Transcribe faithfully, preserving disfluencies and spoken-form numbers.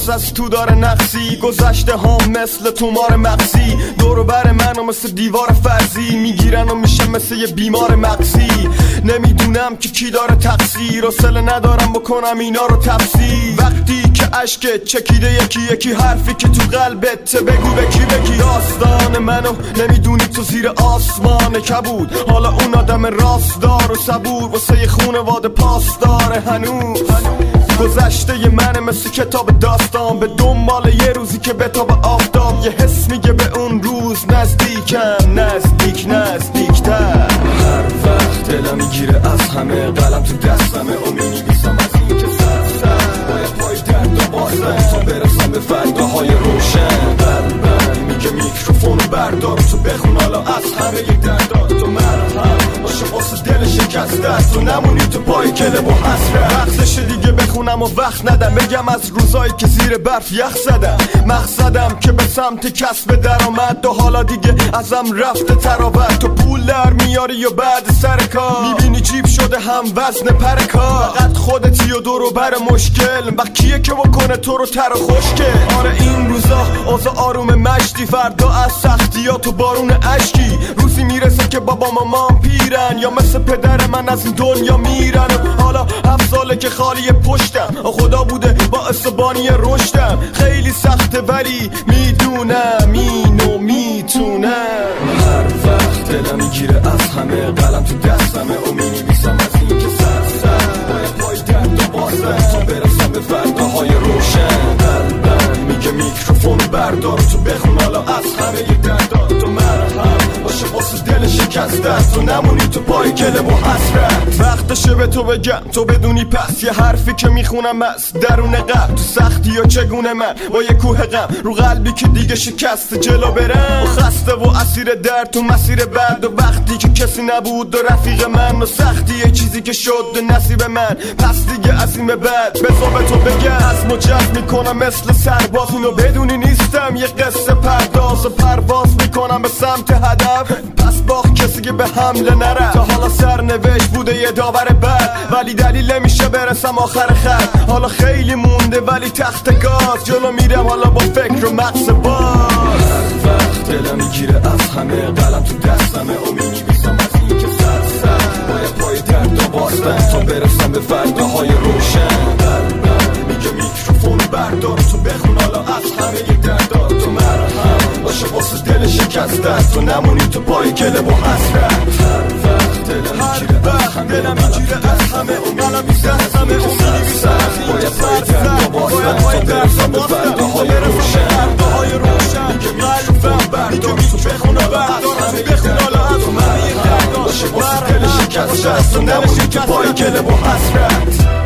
از تو داره نقصی، گذشته ها مثل تومار مغزی دورو بر منو مثل دیوار فرضی میگیرن و میشه مثل یه بیمار مغزی. نمیدونم که کی داره تقصیر، حوصله ندارم بکنم اینا رو تفسیر. وقتی که اشک چکیده یکی یکی حرفی که تو قلبت بگو به کی بگی. داستان منو نمیدونی تو زیر آسمان کبود، حالا اون آدم راستدار و صبور واسه خونواده پاسدار هنوز. گذشته ی منه مثل کتاب داستان، به دنبال یه روزی که به تاب آفتاب. یه حس میگه به اون روز نزدیکم، نزدیک نزدیکتر. هر وقت دلم میگیره از همه، قلم تو دستمه و مینویسم از این که سر سر باید پای درد و بازم تا برسم به فرداهای روشن. قلبم میگه میکروفونو بردار تو بخون حالا از همه ی دردات. تو مرهم باشه واسه دل شکسته، تو نمونی تو پای کله و حسرت. وقتشه دیگه بخونم و وقت ندم بگم از روزایی که زیر برف یخ زدم. مقصدم که به سمت کسب درآمد و حالا دیگه ازم رفته تراوت. تو پول در میاری و بعد سر کار میبینی جیب شده هم وزن پر کار. فقط خودتی و دور و بر مشکل، وقت کیه که بکنه تو رو تر و خوشگل. آره این روزا اوضاع آروم مشتی، فردا از سختیات و بارون اشکی. روزی میرسه که بابا مامان پیرن یا مثل پدر من از این دنیا میرن. و حالا هفت ساله که خالی پشتم، خدا بوده باعث بانی رشدم. خیلی سخته ولی میدونم اینو میتونم. هر وقت دلم میگیره از همه، قلم تو دستمه و مینویسم از این که سر سر باید پای درد و بازم تا برسم به فرداهای روشن. قلبم میگه میکروفونو بردار تو بخون حالا از همه ی دردات. تو مرهم باشه واسه دل شکسته، تو نمونی تو پای گله و حسرت. وقتشه به تو بگم تو بدونی پس، یه حرفی که میخونم از درون قلب. تو سختی یا چگونه من با یه کوه غم رو قلبی که دیگه شکست جلو برم. و خسته و اسیر درد تو مسیر بعد، و وقتی که کسی نبود و رفیق من. و سختی یه چیزی که شد نصیب من، پس دیگه از این به بعد بذار به تو بگم. از مجرد میکنم مثل سرباز، اینو بدونی نیستم یه قصه پرداز. و پرواز میکنم به سمت هدف، پس باخت کسی که به حمله نره. تا حالا سرنوشت بوده یه داور بد، ولی دلیل نمیشه برسم آخر خط. حالا خیلی مونده ولی تخت گاز، جلو میرم حالا با فکر و مغز باز. هر وقت دلم میگیره از همه، قلم تو دستمه و مینویسم از این که سر سر باید پای درد و بازم تا برسم به فرداهای روشن. قلبم میگه میکروفونو بردار تو بخون حالا از همه ی دردات. تو مرهم باشه واسه دل شکسته، تو نمونی تو پای گله و حسرت. هر وقت دلم میگیره از همه، دلم میگیره از همه و قلم تو دستمه و مینویسم از این که سر سر باید پای درد و بازم تا برسم به فرداهای روشن. میگه میکروفون بردار تو بخون حالا از همه ی دردات. تو مرهم باشه واسه دل شکسته، تو نمونی تو پای گله و حسرت.